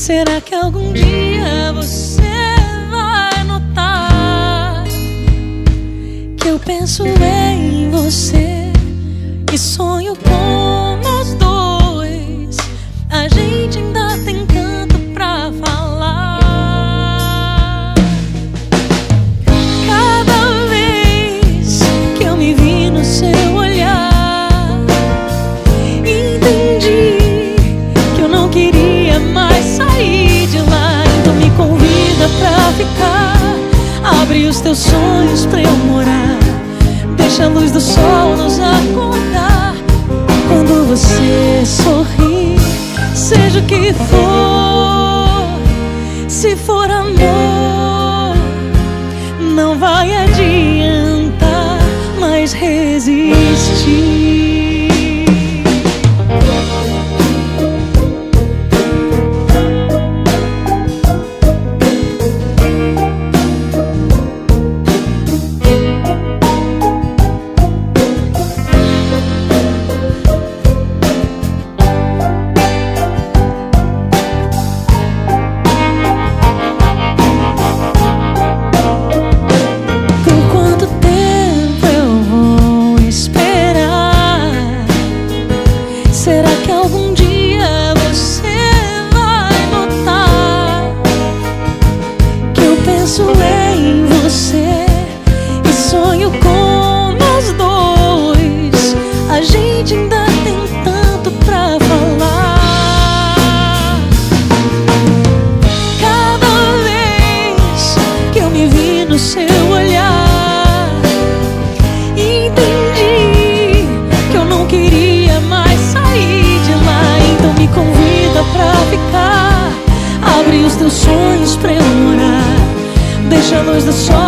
Será que algum dia você vai notar que eu penso em você e sonho com nós dois? A gente ainda tem tanto pra falar. Cada vez que eu me vi no seu olhar, entendi que eu não queria mais sair de lá. Então me convida pra ficar, abre os teus sonhos pra eu morar, deixa a luz do sol nos acordar. Quando você sorri, seja o que for, se for amor, não vai adiantar mais resistir. Será que algum dia você vai notar que eu penso em você e sonho com nós dois? A gente ainda tem tanto pra falar. Cada vez que eu me vi no seu olhar, entendi que eu não queria mais sair de lá. Então me convida pra ficar, abre os teus sonhos pra eu morar, deixa a luz do sol